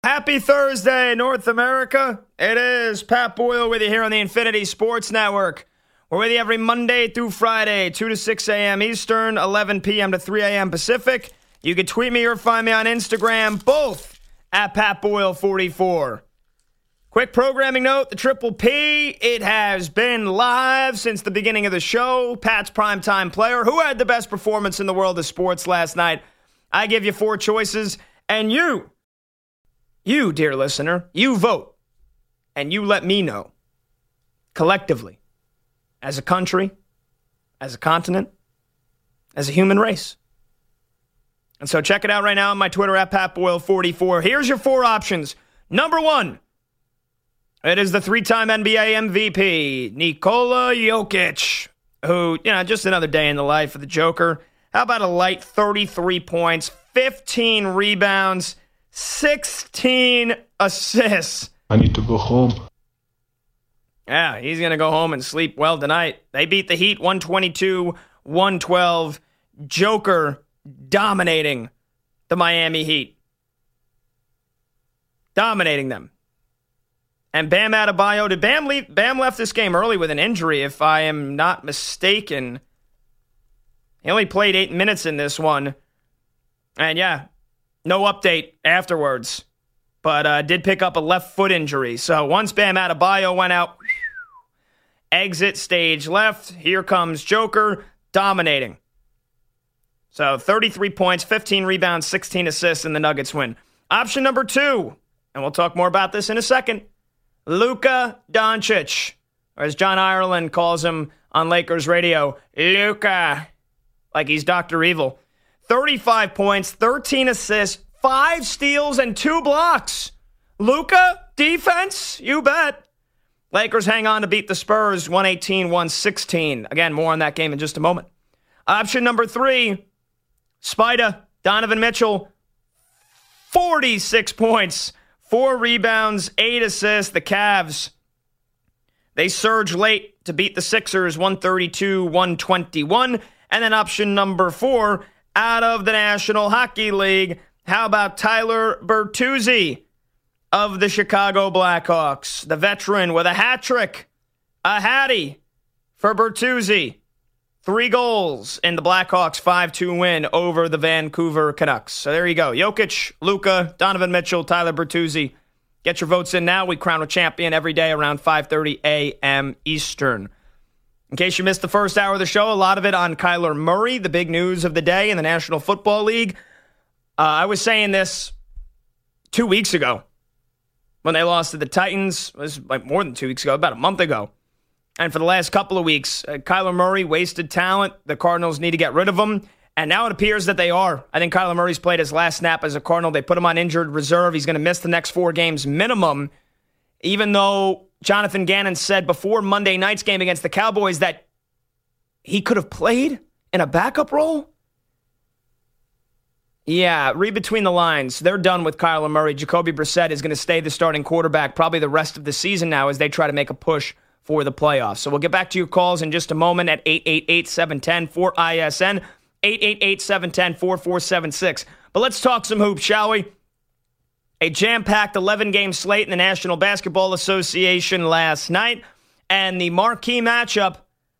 Happy Thursday, North America. It is Pat Boyle with you here on the Infinity Sports Network. We're with you every Monday through Friday, 2 to 6 a.m. Eastern, 11 p.m. to 3 a.m. Pacific. You can tweet me or find me on Instagram, both at PatBoyle44. Quick programming note, the Triple P, it has been live since the beginning of the show. Pat's primetime player. Who had the best performance in the world of sports last night? I give you 4 choices, and you, dear listener, you vote, and you let me know, collectively, as a country, as a continent, as a human race. And so check it out right now on my Twitter at PatBoyle44. Here's your 4 options. Number 1, it is the 3-time NBA MVP, Nikola Jokic, who, just another day in the life of the Joker. How about a light 33 points, 15 rebounds, 16 assists. I need to go home. Yeah, he's going to go home and sleep well tonight. They beat the Heat 122-112. Joker dominating the Miami Heat. Dominating them. And Bam Adebayo, did Bam leave? Bam left this game early with an injury, if I am not mistaken. He only played 8 minutes in this one. And yeah, no update afterwards, but did pick up a left foot injury. So once Bam Adebayo went out, exit stage left, here comes Joker dominating. So 33 points, 15 rebounds, 16 assists, and the Nuggets win. Option number 2, and we'll talk more about this in a second, Luka Doncic, or as John Ireland calls him on Lakers radio, Luka, like he's Dr. Evil. 35 points, 13 assists, 5 steals, and 2 blocks. Luka, defense, you bet. Lakers hang on to beat the Spurs 118-116. Again, more on that game in just a moment. Option number 3, Spida, Donovan Mitchell, 46 points, 4 rebounds, 8 assists. The Cavs, they surge late to beat the Sixers 132-121. And then option number 4, out of the National Hockey League, how about Tyler Bertuzzi of the Chicago Blackhawks, the veteran with a hat trick, a hattie for Bertuzzi. 3 goals in the Blackhawks' 5-2 win over the Vancouver Canucks. So there you go. Jokic, Luka, Donovan Mitchell, Tyler Bertuzzi. Get your votes in now. We crown a champion every day around 5:30 a.m. Eastern. In case you missed the first hour of the show, a lot of it on Kyler Murray, the big news of the day in the National Football League. I was saying this 2 weeks ago when they lost to the Titans. It was like more than 2 weeks ago, about a month ago. And for the last couple of weeks, Kyler Murray, wasted talent. The Cardinals need to get rid of him. And now it appears that they are. I think Kyler Murray's played his last snap as a Cardinal. They put him on injured reserve. He's going to miss the next 4 games minimum, even though Jonathan Gannon said before Monday night's game against the Cowboys that he could have played in a backup role. Yeah, read between the lines. They're done with Kyler Murray. Jacoby Brissett is going to stay the starting quarterback probably the rest of the season now as they try to make a push for the playoffs. So we'll get back to your calls in just a moment at 888-710-4ISN, 888-710-4476. But let's talk some hoops, shall we? A jam-packed 11-game slate in the National Basketball Association last night. And the marquee matchup,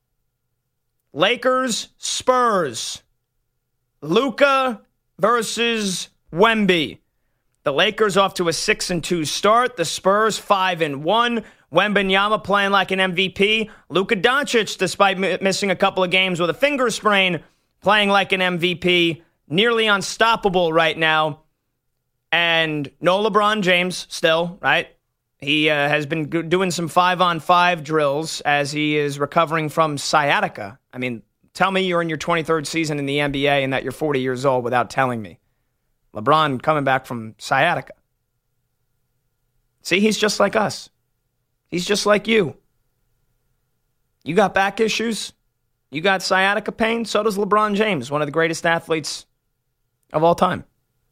Lakers-Spurs. Luka versus Wemby. The Lakers off to a 6-2 start. The Spurs 5-1. Wembanyama playing like an MVP. Luka Doncic, despite missing a couple of games with a finger sprain, playing like an MVP. Nearly unstoppable right now. And no LeBron James still, right? He has been doing some 5-on-5 drills as he is recovering from sciatica. I mean, tell me you're in your 23rd season in the NBA and that you're 40 years old without telling me. LeBron coming back from sciatica. See, he's just like us. He's just like you. You got back issues. You got sciatica pain. So does LeBron James, one of the greatest athletes of all time.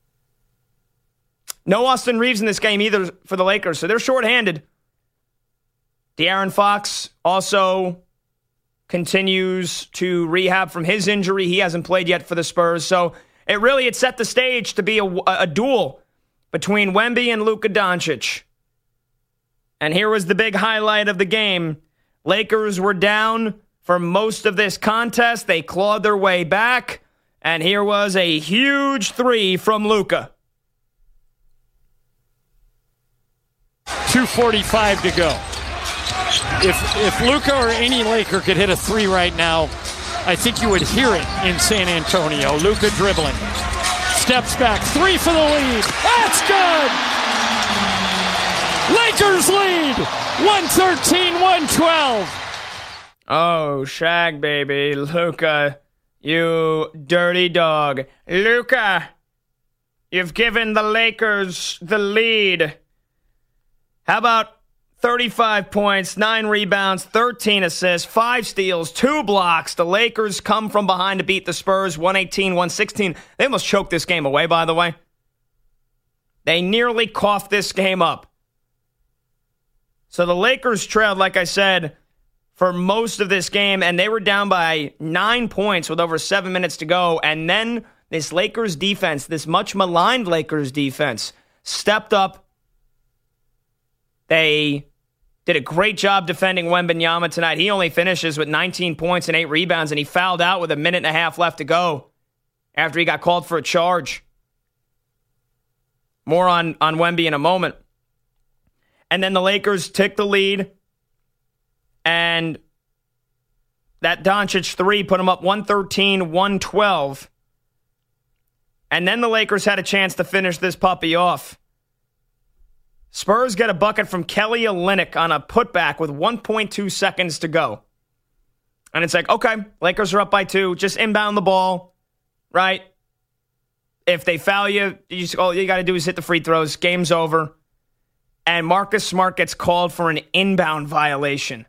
No Austin Reeves in this game either for the Lakers, so they're shorthanded. De'Aaron Fox also continues to rehab from his injury. He hasn't played yet for the Spurs, so it set the stage to be a duel between Wemby and Luka Doncic. And here was the big highlight of the game. Lakers were down for most of this contest. They clawed their way back. And here was a huge three from Luka. 2:45 to go. If Luka or any Laker could hit a three right now, I think you would hear it in San Antonio. Luka dribbling. Steps back. Three for the lead. That's good! Lakers lead! 113-112. Oh, Shaq, baby. Luka, you dirty dog. Luka, you've given the Lakers the lead. How about 35 points, 9 rebounds, 13 assists, 5 steals, 2 blocks. The Lakers come from behind to beat the Spurs 118-116. They almost choked this game away, by the way. They nearly coughed this game up. So the Lakers trailed, like I said, for most of this game, and they were down by 9 points with over 7 minutes to go. And then this Lakers defense, this much maligned Lakers defense, stepped up. They did a great job defending Wembanyama tonight. He only finishes with 19 points and 8 rebounds, and he fouled out with a minute and a half left to go after he got called for a charge. More on Wemby in a moment. And then the Lakers took the lead, and that Doncic three put them up 113-112. And then the Lakers had a chance to finish this puppy off. Spurs get a bucket from Kelly Olynyk on a putback with 1.2 seconds to go. And it's like, okay, Lakers are up by 2. Just inbound the ball, right? If they foul you, all you got to do is hit the free throws. Game's over. And Marcus Smart gets called for an inbound violation.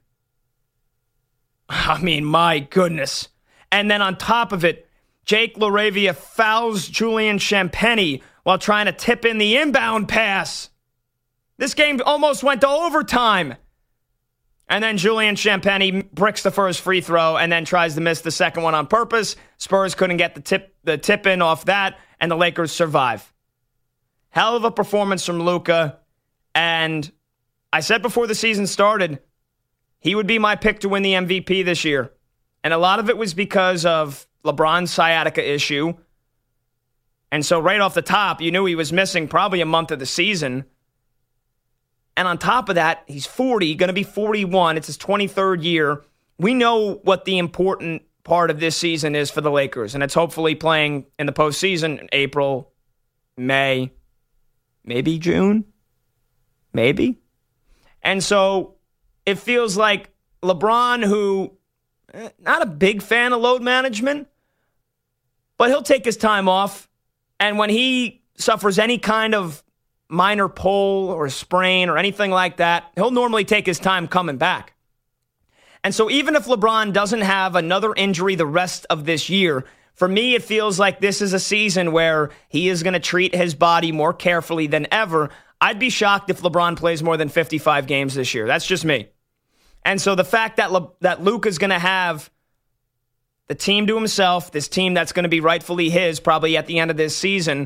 I mean, my goodness. And then on top of it, Jake LaRavia fouls Julian Champagnie while trying to tip in the inbound pass. This game almost went to overtime. And then Julian Champagnie bricks the first free throw and then tries to miss the second one on purpose. Spurs couldn't get the tip in off that, and the Lakers survive. Hell of a performance from Luka. And I said before the season started, he would be my pick to win the MVP this year. And a lot of it was because of LeBron's sciatica issue. And so right off the top, you knew he was missing probably a month of the season. And on top of that, he's 40, going to be 41. It's his 23rd year. We know what the important part of this season is for the Lakers. And it's hopefully playing in the postseason in April, May, maybe June. Maybe. And so it feels like LeBron, who, not a big fan of load management, but he'll take his time off. And when he suffers any kind of minor pull or sprain or anything like that, he'll normally take his time coming back. And so even if LeBron doesn't have another injury the rest of this year, for me, it feels like this is a season where he is going to treat his body more carefully than ever. I'd be shocked if LeBron plays more than 55 games this year. That's just me. And so the fact that Luka's going to have the team to himself, this team that's going to be rightfully his probably at the end of this season,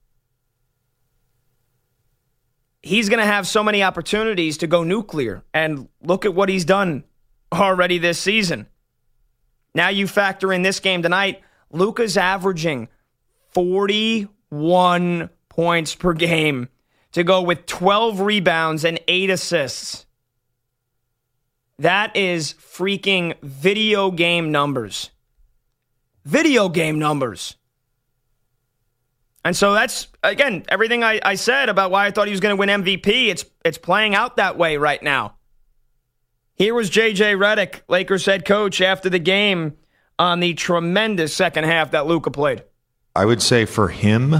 he's going to have so many opportunities to go nuclear. And look at what he's done already this season. Now you factor in this game tonight, Luka's averaging 41 points per game to go with 12 rebounds and 8 assists. That is freaking video game numbers. Video game numbers. And so that's, again, everything I said about why I thought he was going to win MVP, it's playing out that way right now. Here was J.J. Redick, Lakers head coach, after the game on the tremendous second half that Luka played. I would say for him,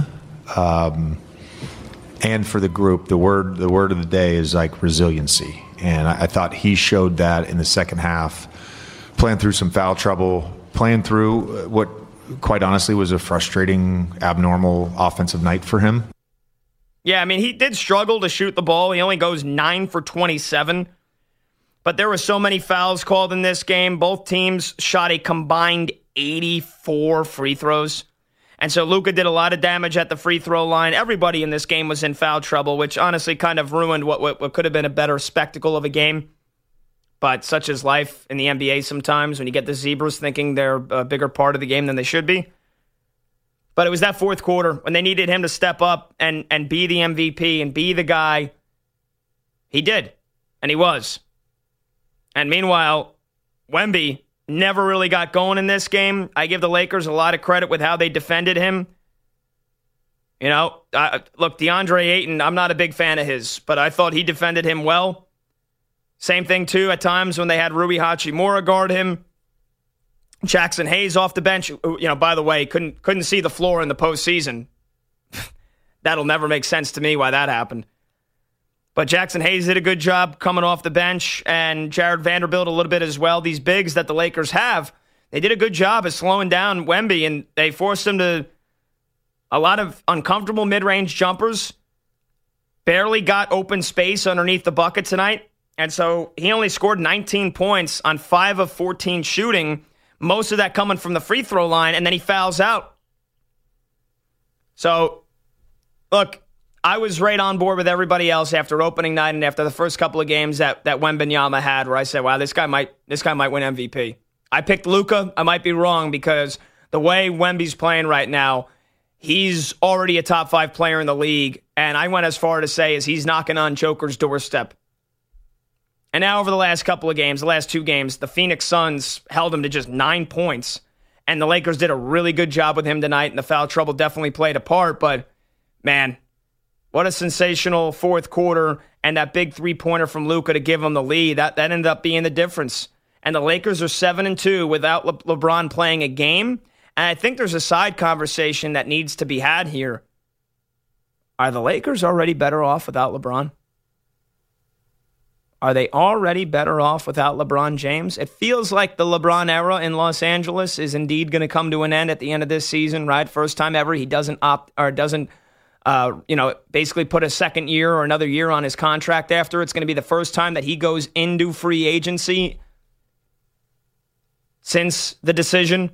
and for the group, the word of the day is like resiliency. And I thought he showed that in the second half, playing through some foul trouble, playing through what quite honestly was a frustrating, abnormal offensive night for him. Yeah, I mean, he did struggle to shoot the ball. He only goes 9 for 27. But there were so many fouls called in this game. Both teams shot a combined 84 free throws. And so Luka did a lot of damage at the free throw line. Everybody in this game was in foul trouble, which honestly kind of ruined what could have been a better spectacle of a game. But such is life in the NBA sometimes when you get the Zebras thinking they're a bigger part of the game than they should be. But it was that fourth quarter when they needed him to step up and be the MVP and be the guy. He did, and he was. And meanwhile, Wemby never really got going in this game. I give the Lakers a lot of credit with how they defended him. You know, look, DeAndre Ayton, I'm not a big fan of his, but I thought he defended him well. Same thing, too, at times when they had Rui Hachimura guard him. Jackson Hayes off the bench, you know, by the way, couldn't see the floor in the postseason. That'll never make sense to me why that happened. But Jackson Hayes did a good job coming off the bench, and Jared Vanderbilt a little bit as well. These bigs that the Lakers have, they did a good job of slowing down Wemby, and they forced him to a lot of uncomfortable mid-range jumpers. Barely got open space underneath the bucket tonight, and so he only scored 19 points on 5 of 14 shooting, most of that coming from the free throw line, and then he fouls out. So, look, I was right on board with everybody else after opening night and after the first couple of games that Wembanyama had, where I said, wow, this guy might win MVP. I picked Luka. I might be wrong because the way Wemby's playing right now, he's already a top 5 player in the league, and I went as far to say as he's knocking on Joker's doorstep. And now over the last couple of games, the last 2 games, the Phoenix Suns held him to just 9 points, and the Lakers did a really good job with him tonight, and the foul trouble definitely played a part, but man, what a sensational fourth quarter, and that big three-pointer from Luka to give him the lead. That ended up being the difference. And the Lakers are 7-2 without LeBron playing a game. And I think there's a side conversation that needs to be had here. Are the Lakers already better off without LeBron? Are they already better off without LeBron James? It feels like the LeBron era in Los Angeles is indeed going to come to an end at the end of this season, right? First time ever he doesn't basically put a second year or another year on his contract after. It's going to be the first time that he goes into free agency since the decision.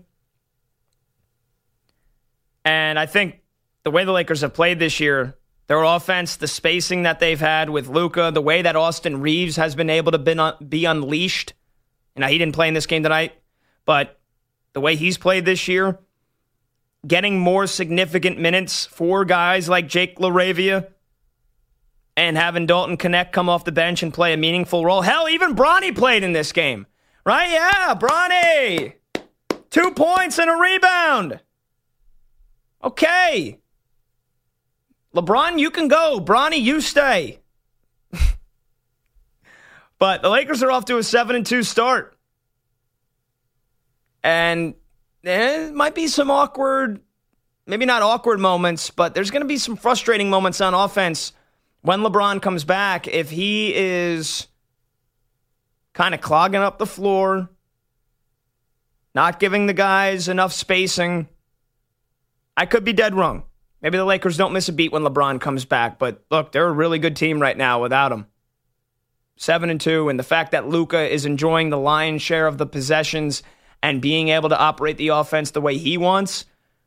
And I think the way the Lakers have played this year, their offense, the spacing that they've had with Luka, the way that Austin Reeves has been able to be unleashed. He didn't play in this game tonight, but the way he's played this year, getting more significant minutes for guys like Jake LaRavia and having Dalton Knecht come off the bench and play a meaningful role. Hell, even Bronny played in this game, right? Yeah, Bronny. 2 points and a rebound. Okay. LeBron, you can go. Bronny, you stay. But the Lakers are off to a 7-2 start. And there might be some awkward, maybe not awkward moments, but there's going to be some frustrating moments on offense when LeBron comes back. If he is kind of clogging up the floor, not giving the guys enough spacing, I could be dead wrong. Maybe the Lakers don't miss a beat when LeBron comes back, but look, they're a really good team right now without him. 7-2, and the fact that Luka is enjoying the lion's share of the possessions and being able to operate the offense the way he wants,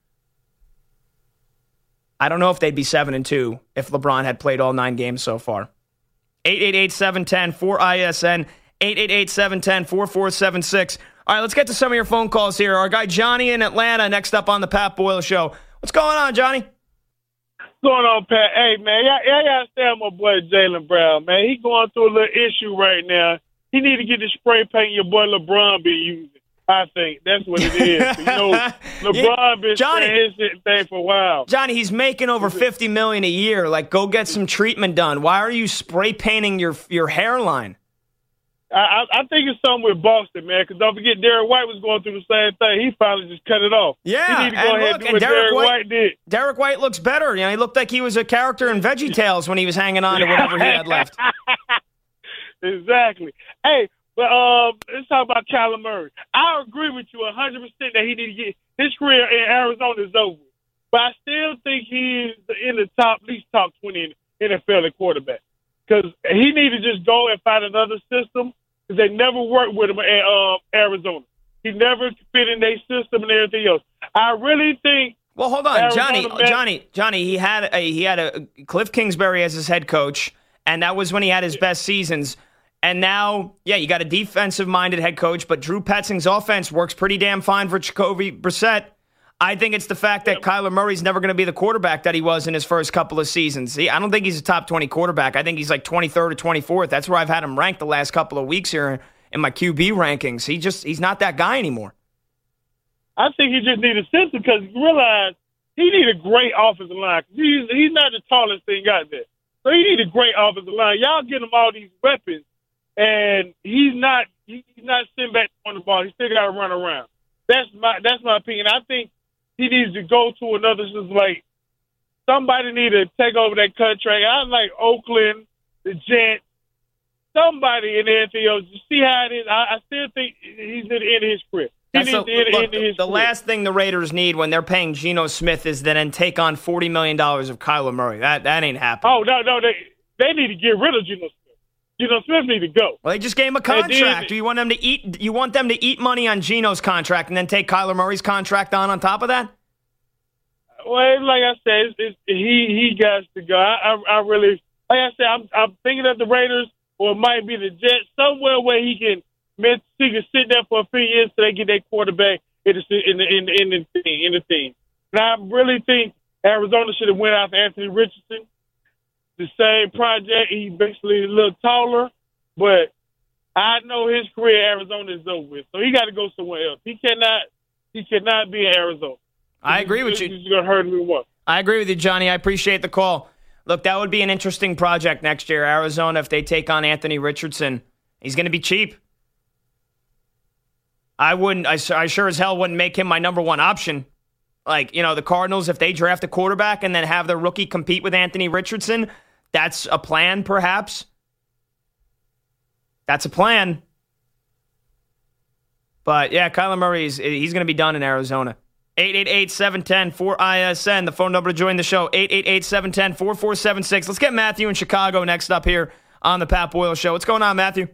I don't know if they'd be 7-2 if LeBron had played all 9 games so far. 888-710-4ISN, 888-710-4476. All right, let's get to some of your phone calls here. Our guy Johnny in Atlanta next up on the Pat Boyle Show. What's going on, Johnny? What's going on, Pat? Hey, man, y'all understand my boy Jaylen Brown, man. He going through a little issue right now. He need to get the spray paint your boy LeBron be using. I think that's what it is. LeBron been saying his thing for a while. Johnny, he's making over $50 million a year. Like, go get some treatment done. Why are you spray painting your hairline? I think it's something with Boston, man, because don't forget Derek White was going through the same thing. He finally just cut it off. Yeah, he need to go ahead and do what Derek White did. Derek White looks better. He looked like he was a character in VeggieTales when he was hanging on to whatever he had left. Exactly. Hey, but let's talk about Kyler Murray. I agree with you 100% that he need to get his career in Arizona is over. But I still think he is in the at least top 20 in NFL at quarterback. Because he need to just go and find another system. Because they never worked with him at Arizona. He never fit in their system and everything else. I really think Well, hold on, Johnny. He had a Cliff Kingsbury as his head coach, and that was when he had his best seasons. And now, you got a defensive-minded head coach, but Drew Petzing's offense works pretty damn fine for Jacoby Brissett. I think it's the fact that Kyler Murray's never going to be the quarterback that he was in his first couple of seasons. I don't think he's a top 20 quarterback. I think he's like 23rd or 24th. That's where I've had him ranked the last couple of weeks here in my QB rankings. He's not that guy anymore. I think he just needs a system because you realize he needs a great offensive line. He's not the tallest thing out there. So he needs a great offensive line. Y'all get him all these weapons, and he's not sitting back on the ball. He still got to run around. That's my opinion. I think he needs to go to another system. Like, somebody need to take over that contract. I like Oakland, the Jets, somebody in the NFL. You see how it is? I still think he's at the end of his career. The last thing the Raiders need when they're paying Geno Smith is to then take on $40 million of Kyler Murray. That ain't happening. Oh, no, they need to get rid of Geno Smith. Geno Smith need to go. Well, they just gave him a contract. Do you want them to eat? You want them to eat money on Geno's contract and then take Kyler Murray's contract on top of that? Well, like I said, he got to go. I really, like I said, I'm thinking of the Raiders, or it might be the Jets, somewhere where he can sit there for a few years so they get their quarterback in the team. And I really think Arizona should have went after Anthony Richardson. The same project. He's basically a little taller, but I know his career in Arizona is over with. So he got to go somewhere else. He cannot be in Arizona. I agree with you. He's going to hurt me more. I agree with you, Johnny. I appreciate the call. Look, that would be an interesting project next year, Arizona, if they take on Anthony Richardson. He's going to be cheap. I sure as hell wouldn't make him my number one option. Like, the Cardinals, if they draft a quarterback and then have their rookie compete with Anthony Richardson, that's a plan, perhaps. That's a plan. But, Kyler Murray, he's going to be done in Arizona. 888-710-4ISN, the phone number to join the show, 888-710-4476. Let's get Matthew in Chicago next up here on the Pat Boyle Show. What's going on, Matthew?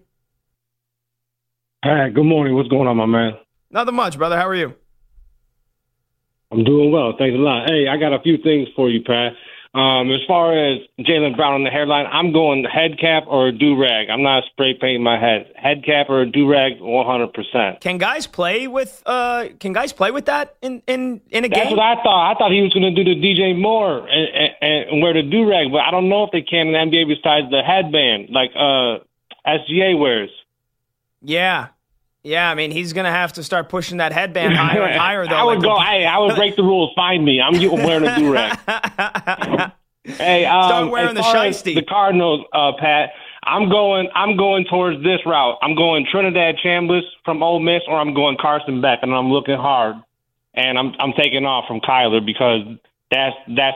Hi, good morning. What's going on, my man? Nothing much, brother. How are you? I'm doing well. Thanks a lot. Hey, I got a few things for you, Pat. As far as Jaylen Brown on the hairline, I'm going head cap or a do-rag. I'm not spray painting my head. Head cap or a do-rag, 100%. Can guys play with that in a game? That's what I thought. I thought he was going to do the DJ Moore and wear the do-rag, but I don't know if they can in the NBA besides the headband, like SGA wears. Yeah. I mean, he's going to have to start pushing that headband higher and higher, though. I would break the rules. Find me. I'm wearing a do-rag. Hey, start wearing the shiesty. The Cardinals, Pat, I'm going towards this route. I'm going Trinidad Chambliss from Ole Miss, or I'm going Carson Beck, and I'm looking hard. And I'm taking off from Kyler because that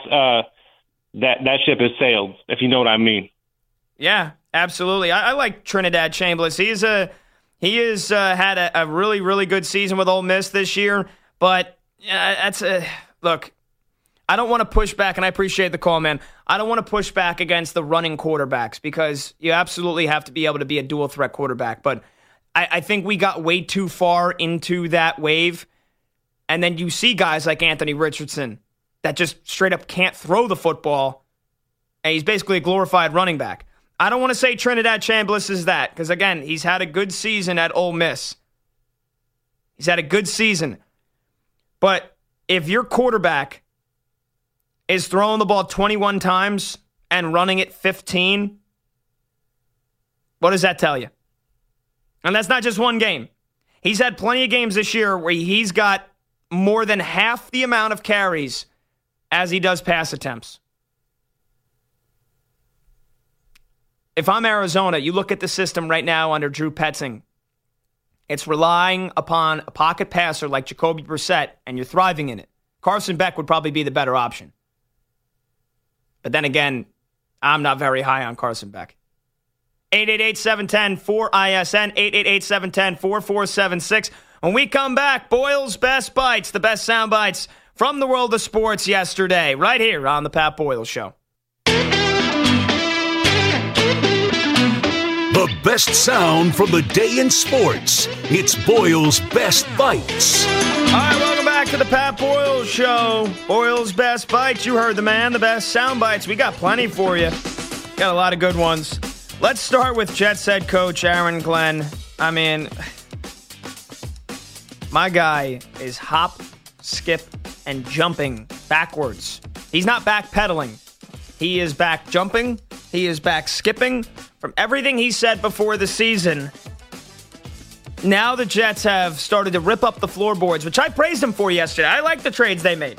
ship has sailed, if you know what I mean. Yeah, absolutely. I like Trinidad Chambliss. He has had a really, really good season with Ole Miss this year, but look, I don't want to push back, and I appreciate the call, man. I don't want to push back against the running quarterbacks because you absolutely have to be able to be a dual-threat quarterback, but I think we got way too far into that wave, and then you see guys like Anthony Richardson that just straight up can't throw the football, and he's basically a glorified running back. I don't want to say Trinidad Chambliss is that because, again, he's had a good season at Ole Miss. He's had a good season. But if your quarterback is throwing the ball 21 times and running it 15, what does that tell you? And that's not just one game. He's had plenty of games this year where he's got more than half the amount of carries as he does pass attempts. If I'm Arizona, you look at the system right now under Drew Petzing. It's relying upon a pocket passer like Jacoby Brissett, and you're thriving in it. Carson Beck would probably be the better option. But then again, I'm not very high on Carson Beck. 888-710-4ISN, 888-710-4476. When we come back, Boyle's Best Bites, the best sound bites from the world of sports yesterday, right here on the Pat Boyle Show. The best sound from the day in sports. It's Boyle's Best Bites. All right, welcome back back to the Pat Boyle Show. Boyle's Best Bites. You heard the man, the best sound bites. We got plenty for you. Got a lot of good ones. Let's start with Jets head coach Aaron Glenn. I mean, my guy is hop, skip, and jumping backwards. He's not backpedaling. He is back jumping. He is back skipping. From everything he said before the season, now the Jets have started to rip up the floorboards, which I praised him for yesterday. I like the trades they made.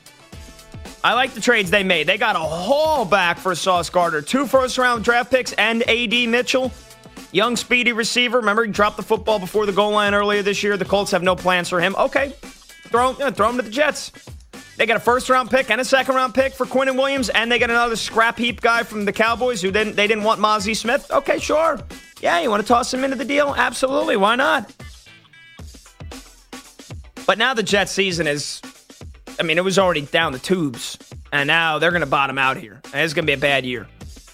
They got a haul back for Sauce Gardner. 2 first-round draft picks and A.D. Mitchell. Young, speedy receiver. Remember, he dropped the football before the goal line earlier this year. The Colts have no plans for him. Okay, throw him to the Jets. They got a first-round pick and a second-round pick for Quinnen Williams, and they got another scrap heap guy from the Cowboys who they didn't want Mozzie Smith. Okay, sure. Yeah, you want to toss him into the deal? Absolutely. Why not? But now the Jets season is, it was already down the tubes, and now they're going to bottom out here. It's going to be a bad year.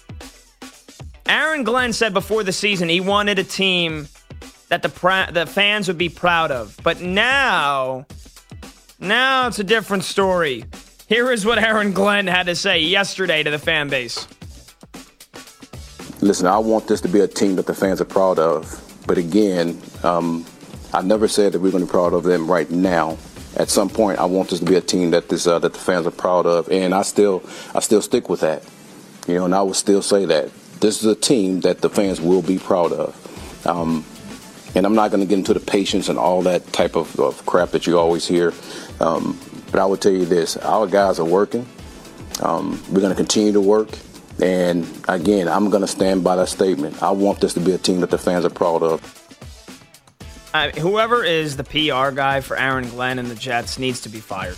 Aaron Glenn said before the season he wanted a team that the fans would be proud of. But now it's a different story. Here is what Aaron Glenn had to say yesterday to the fan base. Listen, I want this to be a team that the fans are proud of. But again, I never said that we're going to be proud of them right now. At some point, I want this to be a team that that the fans are proud of, and I still stick with that. And I will still say that this is a team that the fans will be proud of. And I'm not going to get into the patience and all that type of crap that you always hear. But I will tell you this: our guys are working. We're going to continue to work. And again, I'm going to stand by that statement. I want this to be a team that the fans are proud of. Whoever is the PR guy for Aaron Glenn and the Jets needs to be fired.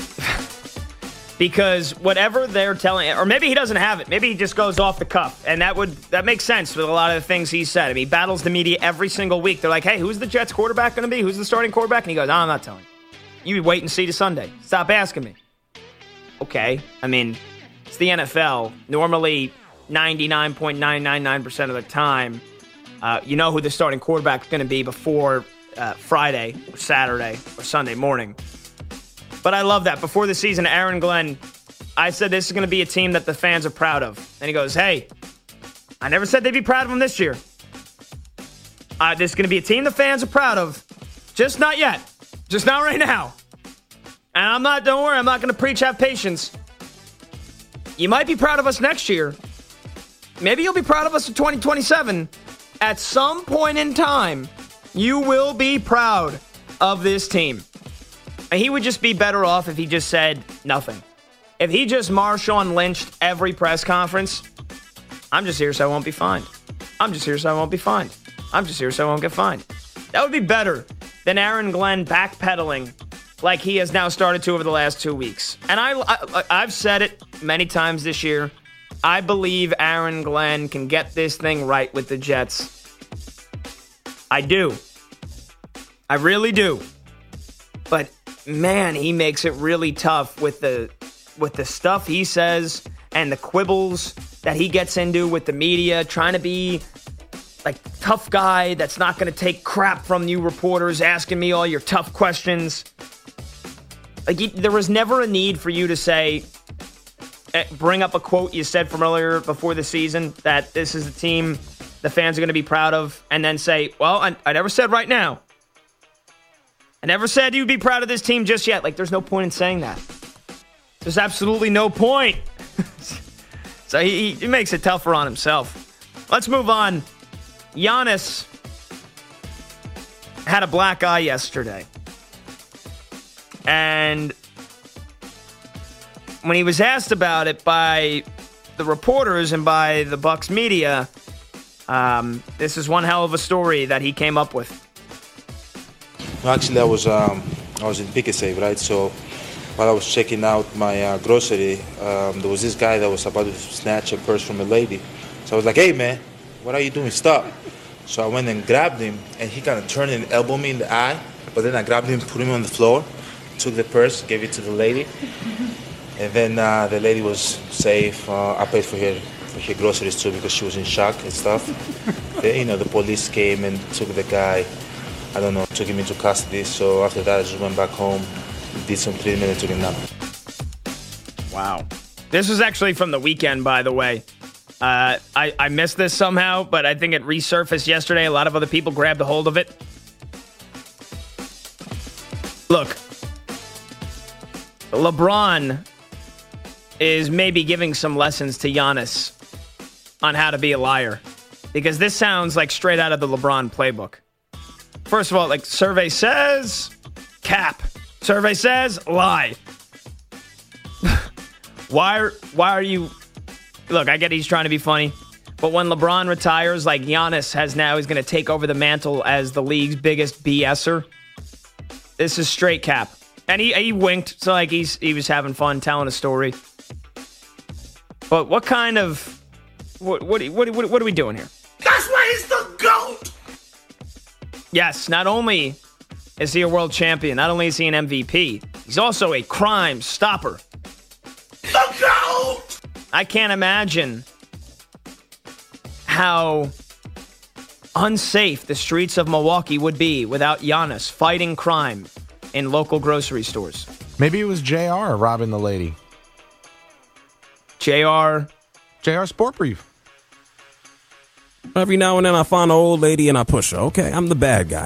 Because whatever they're telling, or maybe he doesn't have it. Maybe he just goes off the cuff. And that makes sense with a lot of the things he said. He battles the media every single week. They're like, hey, who's the Jets quarterback going to be? Who's the starting quarterback? And he goes, I'm not telling you. You wait and see to Sunday. Stop asking me. Okay. It's the NFL. Normally, 99.999% of the time, you know who the starting quarterback is going to be before Friday or Saturday or Sunday morning. But I love that. Before the season, Aaron Glenn, I said this is going to be a team that the fans are proud of. And he goes, hey, I never said they'd be proud of them this year. This is going to be a team the fans are proud of. Just not yet. Just not right now. And don't worry, I'm not going to preach have patience. You might be proud of us next year. Maybe you'll be proud of us in 2027. At some point in time, you will be proud of this team. And he would just be better off if he just said nothing. If he just Marshawn Lynched every press conference, I'm just here so I won't be fined. I'm just here so I won't be fined. I'm just here so I won't get fined. That would be better than Aaron Glenn backpedaling like he has now started to over the last 2 weeks. And I've said it many times this year. I believe Aaron Glenn can get this thing right with the Jets. I do. I really do. But man, he makes it really tough with the stuff he says and the quibbles that he gets into with the media, trying to be like tough guy that's not going to take crap from you reporters asking me all your tough questions. Like there was never a need for you to say, bring up a quote you said from earlier before the season that this is a team the fans are going to be proud of, and then say, well, I never said right now. I never said you'd be proud of this team just yet. Like, there's no point in saying that. There's absolutely no point. So he makes it tougher on himself. Let's move on. Giannis had a black eye yesterday. And when he was asked about it by the reporters and by the Bucks media, this is one hell of a story that he came up with. Actually, I was in Piquet, right? So while I was checking out my grocery, there was this guy that was about to snatch a purse from a lady. So I was like, hey, man, what are you doing? Stop. So I went and grabbed him, and he kind of turned and elbowed me in the eye. But then I grabbed him, put him on the floor, took the purse, gave it to the lady. And then the lady was safe. I paid for her groceries, too, because she was in shock and stuff. The police came and took the guy. I don't know, took him into custody. So after that, I just went back home, did some treatment and took a nap. Wow. This was actually from the weekend, by the way. I missed this somehow, but I think it resurfaced yesterday. A lot of other people grabbed a hold of it. Look, LeBron is maybe giving some lessons to Giannis on how to be a liar, because this sounds like straight out of the LeBron playbook. First of all, like, survey says cap. Survey says lie. Why are you... Look, I get he's trying to be funny, but when LeBron retires, like, Giannis he's going to take over the mantle as the league's biggest BSer. This is straight cap. And he winked, so like he was having fun telling a story. But what kind of... What are we doing here? That's why he's the GOAT! Yes, not only is he a world champion, not only is he an MVP, he's also a crime stopper. The GOAT! I can't imagine how unsafe the streets of Milwaukee would be without Giannis fighting crime in local grocery stores. Maybe it was JR robbing the lady. JR Sport Brief. Every now and then I find an old lady and I push her. Okay, I'm the bad guy.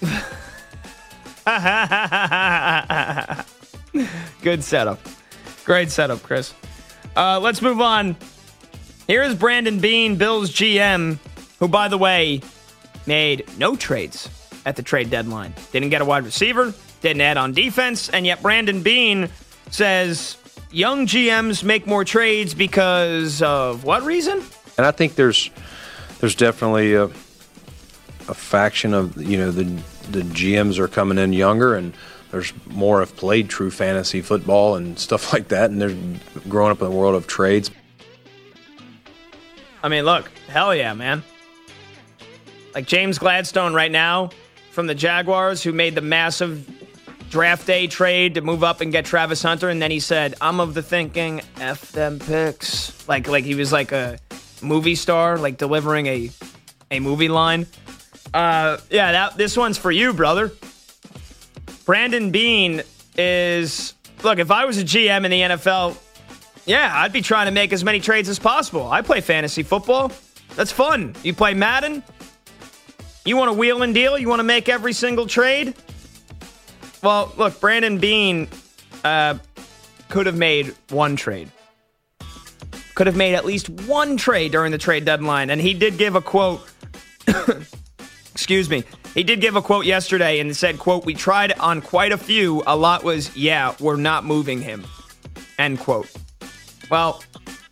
Good setup. Great setup, Chris. Let's move on. Here is Brandon Beane, Bills GM, who, by the way, made no trades at the trade deadline. Didn't get a wide receiver, didn't add on defense, and yet Brandon Beane says young GMs make more trades because of what reason? And I think there's definitely a faction of, the GMs are coming in younger, and there's more have played true fantasy football and stuff like that, and they're growing up in the world of trades. I mean, look, hell yeah, man. Like James Gladstone right now from the Jaguars, who made the massive draft day trade to move up and get Travis Hunter, and then he said, I'm of the thinking, F them picks. Like he was like a movie star, like delivering a movie line. This one's for you, brother. Brandon Beane is... Look, if I was a GM in the NFL, I'd be trying to make as many trades as possible. I play fantasy football. That's fun. You play Madden? You want to wheel and deal? You want to make every single trade? Well, look, Brandon Beane could have made one trade. Could have made at least one trade during the trade deadline. And he did give a quote... Excuse me. He did give a quote yesterday and said, quote, we tried on quite a few. A lot was, we're not moving him. End quote. Well,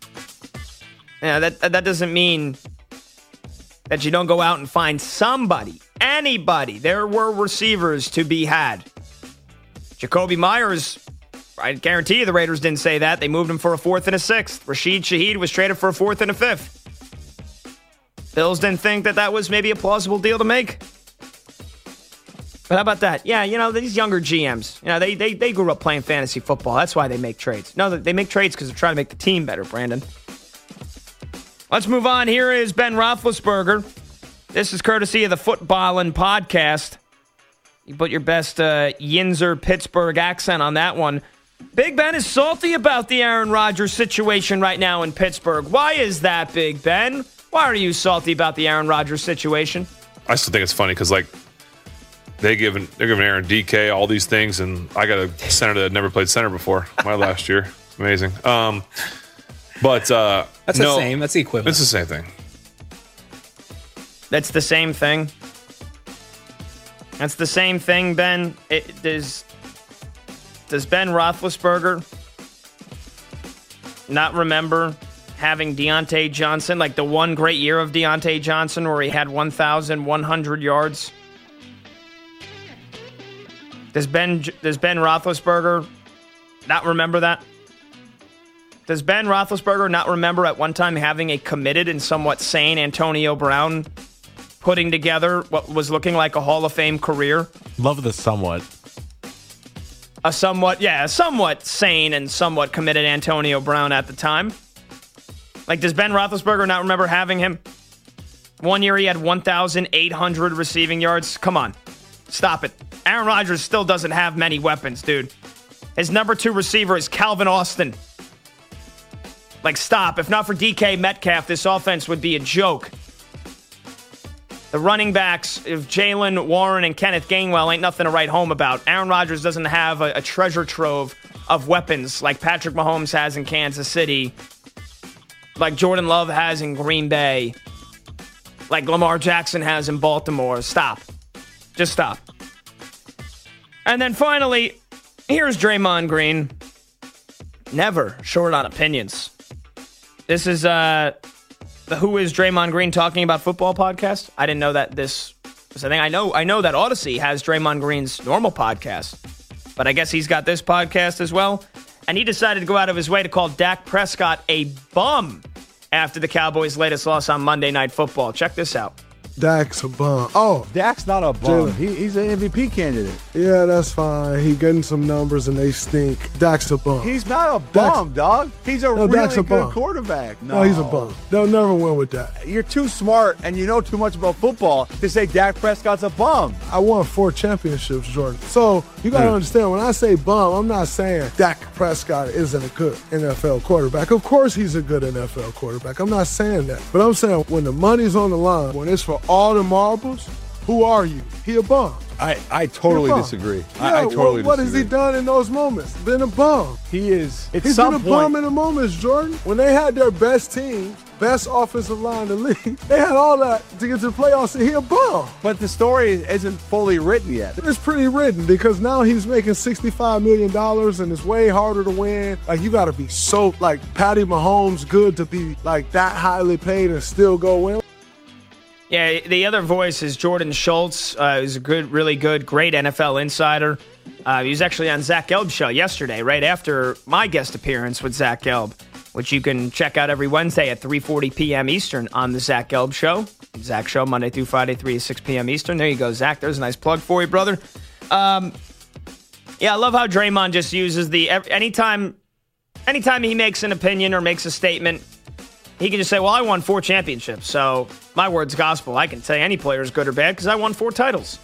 that doesn't mean that you don't go out and find somebody, anybody. There were receivers to be had. Jacoby Myers, I guarantee you the Raiders didn't say that. They moved him for a 4th and a 6th. Rashid Shaheed was traded for a 4th and a 5th. Bills didn't think that was maybe a plausible deal to make. But how about that? Yeah, these younger GMs, they grew up playing fantasy football. That's why they make trades. No, they make trades because they're trying to make the team better, Brandon. Let's move on. Here is Ben Roethlisberger. This is courtesy of the Footballin' Podcast. You put your best Yinzer Pittsburgh accent on that one. Big Ben is salty about the Aaron Rodgers situation right now in Pittsburgh. Why is that, Big Ben? Why are you salty about the Aaron Rodgers situation? I still think it's funny because, they're giving Aaron DK all these things, and I got a center that never played center before my last year. Amazing. That's the same. That's the equivalent. It's the same thing. That's the same thing. That's the same thing, Ben. Does Ben Roethlisberger not remember having Deontay Johnson, like the one great year of Deontay Johnson where he had 1,100 yards? Does Ben Roethlisberger not remember that? Does Ben Roethlisberger not remember at one time having a committed and somewhat sane Antonio Brown putting together what was looking like a Hall of Fame career? Love the somewhat. A somewhat sane and somewhat committed Antonio Brown at the time. Like, does Ben Roethlisberger not remember having him? One year he had 1,800 receiving yards. Come on. Stop it. Aaron Rodgers still doesn't have many weapons, dude. His number 2 receiver is Calvin Austin. Like, stop. If not for DK Metcalf, this offense would be a joke. The running backs of Jaylen Warren and Kenneth Gainwell ain't nothing to write home about. Aaron Rodgers doesn't have a treasure trove of weapons like Patrick Mahomes has in Kansas City, like Jordan Love has in Green Bay, like Lamar Jackson has in Baltimore. Stop. Just stop. And then finally, here's Draymond Green. Never short on opinions. This is the Who is Draymond Green Talking About Football podcast. I didn't know that this was a thing. I know that Odyssey has Draymond Green's normal podcast, but I guess he's got this podcast as well. And he decided to go out of his way to call Dak Prescott a bum after the Cowboys' latest loss on Monday Night Football. Check this out. Dak's a bum. Oh, Dak's not a bum. He's an MVP candidate. Yeah, that's fine. He getting some numbers and they stink. Dak's a bum. He's not a bum, dog. He's a really Dak's a good bum. quarterback. No, he's a bum. They'll never win with that. You're too smart and you know too much about football to say Dak Prescott's a bum. I won 4 championships, Jordan. So you got to understand, when I say bum, I'm not saying Dak Prescott isn't a good NFL quarterback. Of course he's a good NFL quarterback. I'm not saying that. But I'm saying when the money's on the line, when it's for all the marbles, who are you? He a bum. I totally disagree. Yeah, I totally disagree. What has he done in those moments? Been a bum. He's been a bum in the moments, Jordan. When they had their best team, best offensive line in the league, they had all that to get to the playoffs, and he a bum. But the story isn't fully written yet. It's pretty written because now he's making $65 million and it's way harder to win. Like, you got to be so, like, Patty Mahomes good to be, like, that highly paid and still go win. Yeah, the other voice is Jordan Schultz. He's a really good, great NFL insider. He was actually on Zach Gelb's show yesterday, right after my guest appearance with Zach Gelb, which you can check out every Wednesday at 3:40 p.m. Eastern on the Zach Gelb Show. Zach Show, Monday through Friday, 3 to 6 p.m. Eastern. There you go, Zach. There's a nice plug for you, brother. Yeah, I love how Draymond just uses anytime he makes an opinion or makes a statement, he can just say, well, I won 4 championships, so my word's gospel. I can say any player is good or bad because I won 4 titles.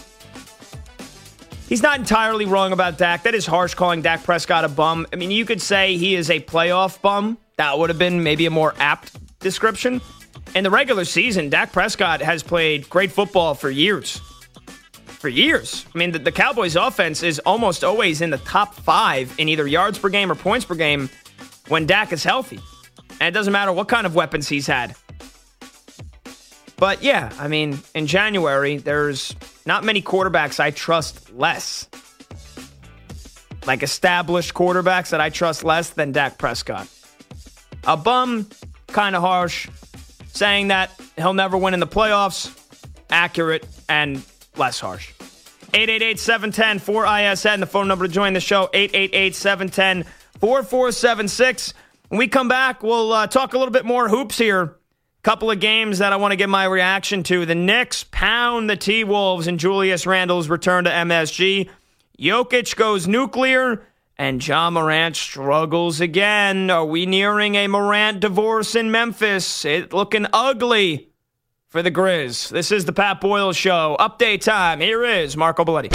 He's not entirely wrong about Dak. That is harsh, calling Dak Prescott a bum. I mean, you could say he is a playoff bum. That would have been maybe a more apt description. In the regular season, Dak Prescott has played great football for years. For years. I mean, the Cowboys' offense is almost always in the top 5 in either yards per game or points per game when Dak is healthy. And it doesn't matter what kind of weapons he's had. But yeah, I mean, in January, there's not many quarterbacks I trust less. Like established quarterbacks that I trust less than Dak Prescott. A bum, kind of harsh. Saying that he'll never win in the playoffs, accurate and less harsh. 888-710-4ISN, the phone number to join the show, 888-710-4476. When we come back, we'll talk a little bit more hoops here. Couple of games that I want to get my reaction to. The Knicks pound the T-Wolves in Julius Randle's return to MSG. Jokic goes nuclear, and Ja Morant struggles again. Are we nearing a Morant divorce in Memphis? It's looking ugly for the Grizz. This is the Pat Boyle Show. Update time. Here is Marco Belletti.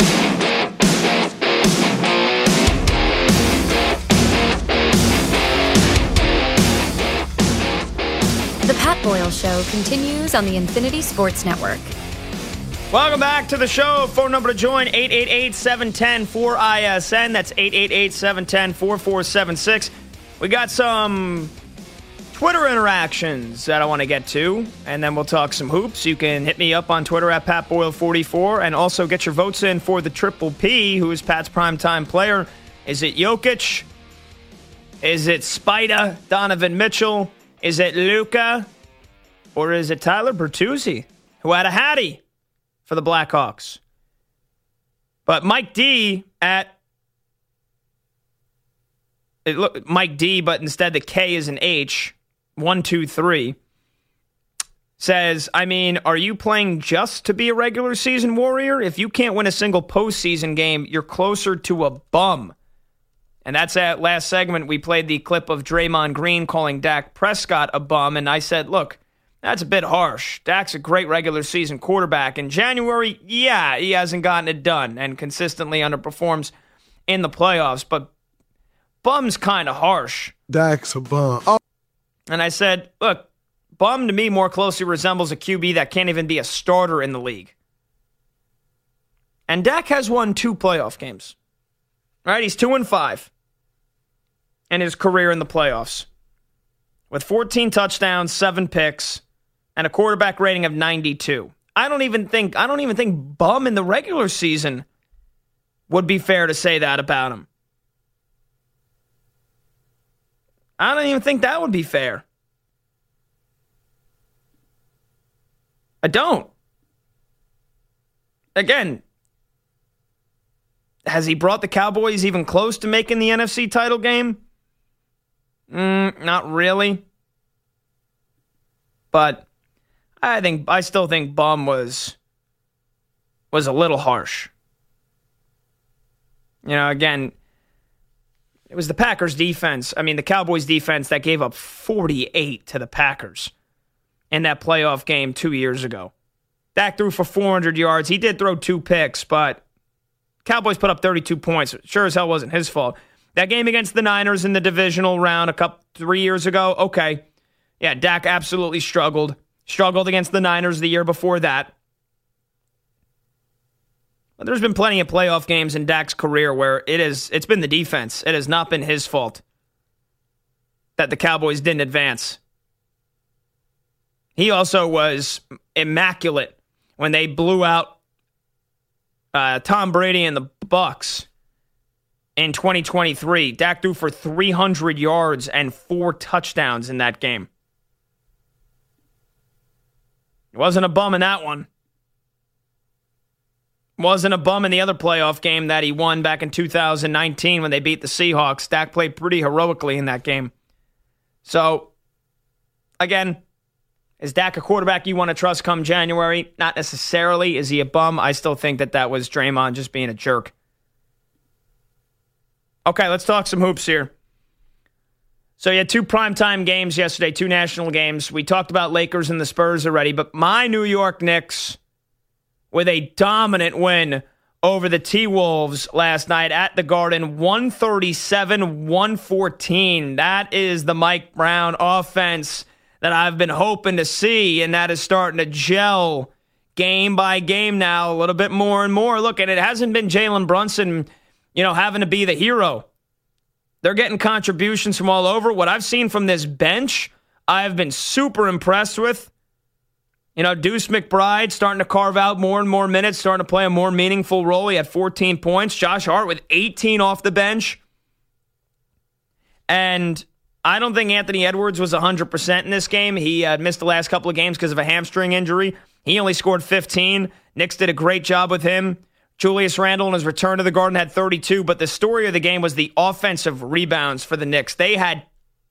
The Pat Boyle Show continues on the Infinity Sports Network. Welcome back to the show. Phone number to join, 888-710-4ISN. That's 888-710-4476. We got some Twitter interactions that I want to get to, and then we'll talk some hoops. You can hit me up on Twitter at PatBoyle44 and also get your votes in for the Triple P, who is Pat's primetime player. Is it Jokic? Is it Spida, Donovan Mitchell? Is it Luka? Or is it Tyler Bertuzzi, who had a hattie for the Blackhawks? But Mike D Mike D, but instead the K is an H, 123, says, I mean, are you playing just to be a regular season warrior? If you can't win a single postseason game, you're closer to a bum. And that's that last segment. We played the clip of Draymond Green calling Dak Prescott a bum, and I said, look, that's a bit harsh. Dak's a great regular season quarterback. In January, yeah, he hasn't gotten it done and consistently underperforms in the playoffs, but bum's kind of harsh. Dak's a bum. Oh. And I said, look, bum to me more closely resembles a QB that can't even be a starter in the league. And Dak has won 2 playoff games. Right? He's 2-5 in his career in the playoffs, with 14 touchdowns, 7 picks, and a quarterback rating of 92. I don't even think bum in the regular season would be fair to say that about him. I don't even think that would be fair. I don't. Again, has he brought the Cowboys even close to making the NFC title game? Not really. But I still think bum was a little harsh. You know, again, it was the Packers defense. I mean, the Cowboys defense that gave up 48 to the Packers in that playoff game 2 years ago. Dak threw for 400 yards. He did throw 2 picks, but Cowboys put up 32 points. It sure as hell wasn't his fault. That game against the Niners in the divisional round 3 years ago, okay. Yeah, Dak absolutely struggled. Struggled against the Niners the year before that. But there's been plenty of playoff games in Dak's career where it's been the defense. It has not been his fault that the Cowboys didn't advance. He also was immaculate when they blew out Tom Brady and the Bucs in 2023. Dak threw for 300 yards and 4 touchdowns in that game. It wasn't a bum in that one. Wasn't a bum in the other playoff game that he won back in 2019 when they beat the Seahawks. Dak played pretty heroically in that game. So, again, is Dak a quarterback you want to trust come January? Not necessarily. Is he a bum? I still think that was Draymond just being a jerk. Okay, let's talk some hoops here. So you had 2 primetime games yesterday, 2 national games. We talked about Lakers and the Spurs already, but my New York Knicks with a dominant win over the T-Wolves last night at the Garden, 137-114. That is the Mike Brown offense that I've been hoping to see, and that is starting to gel game by game now a little bit more and more. Look, and it hasn't been Jalen Brunson, having to be the hero. They're getting contributions from all over. What I've seen from this bench, I've been super impressed with. Deuce McBride starting to carve out more and more minutes, starting to play a more meaningful role. He had 14 points. Josh Hart with 18 off the bench. And I don't think Anthony Edwards was 100% in this game. He missed the last couple of games because of a hamstring injury. He only scored 15. Knicks did a great job with him. Julius Randle in his return to the Garden had 32, but the story of the game was the offensive rebounds for the Knicks. They had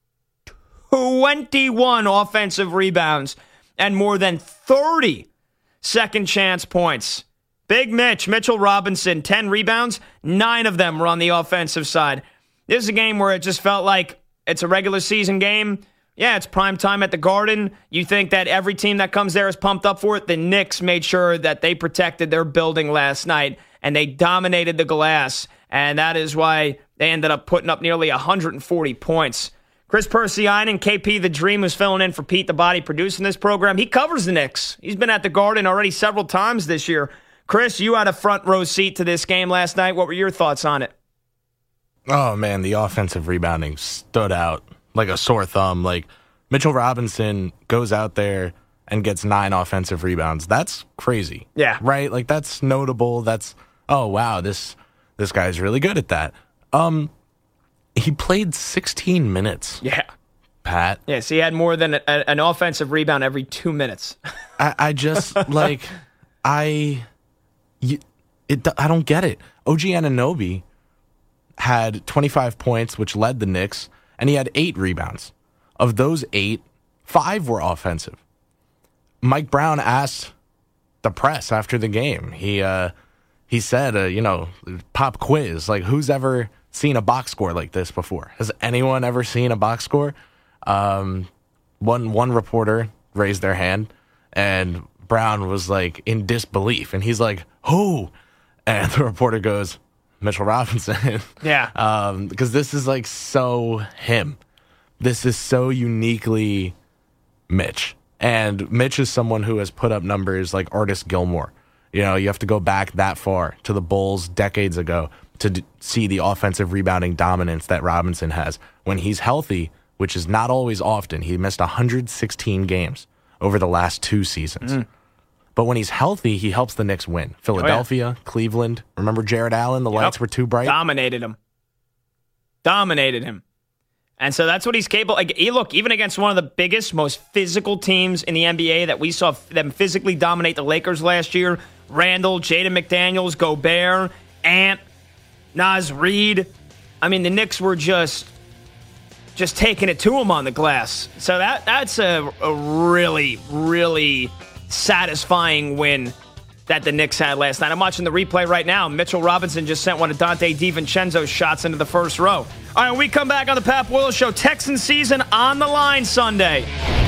21 offensive rebounds and more than 30 second chance points. Big Mitchell Robinson, 10 rebounds, 9 of them were on the offensive side. This is a game where it just felt like it's a regular season game. Yeah, it's prime time at the Garden. You think that every team that comes there is pumped up for it. The Knicks made sure that they protected their building last night, and they dominated the glass, and that is why they ended up putting up nearly 140 points. Chris Persianen, KP the Dream, who's filling in for Pete the Body, producing this program. He covers the Knicks. He's been at the Garden already several times this year. Chris, you had a front row seat to this game last night. What were your thoughts on it? Oh, man, the offensive rebounding stood out like a sore thumb. Like, Mitchell Robinson goes out there and gets 9 offensive rebounds. That's crazy. Yeah. Right? Like, that's notable. That's, oh, wow, this guy's really good at that. He played 16 minutes. Yeah. Pat. Yes, he had more than an offensive rebound every 2 minutes. I just, like, I don't get it. OG Anunoby had 25 points, which led the Knicks, and he had 8 rebounds. Of those 8, 5 were offensive. Mike Brown asked the press after the game. He said, pop quiz, like, who's ever seen a box score like this before? Has anyone ever seen a box score? One reporter raised their hand, and Brown was like in disbelief, and he's like, who? And the reporter goes, Mitchell Robinson. Yeah. Because this is like so him. This is so uniquely Mitch. And Mitch is someone who has put up numbers like Artis Gilmore. You know, you have to go back that far to the Bulls decades ago to see the offensive rebounding dominance that Robinson has. When he's healthy, which is not always often, he missed 116 games over the last 2 seasons. But when he's healthy, he helps the Knicks win. Philadelphia, Cleveland. Remember Jared Allen? The lights were too bright. Dominated him. And so that's what he's capable. Like, look, even against one of the biggest, most physical teams in the NBA that we saw them physically dominate the Lakers last year, Randall, Jaden McDaniels, Gobert, Ant, Naz Reid. I mean, the Knicks were just taking it to him on the glass. So that's a really, really satisfying win that the Knicks had last night. I'm watching the replay right now. Mitchell Robinson just sent one of Dante DiVincenzo's shots into the first row. All right, when we come back on the Pat Boyle Show, Texans season on the line Sunday.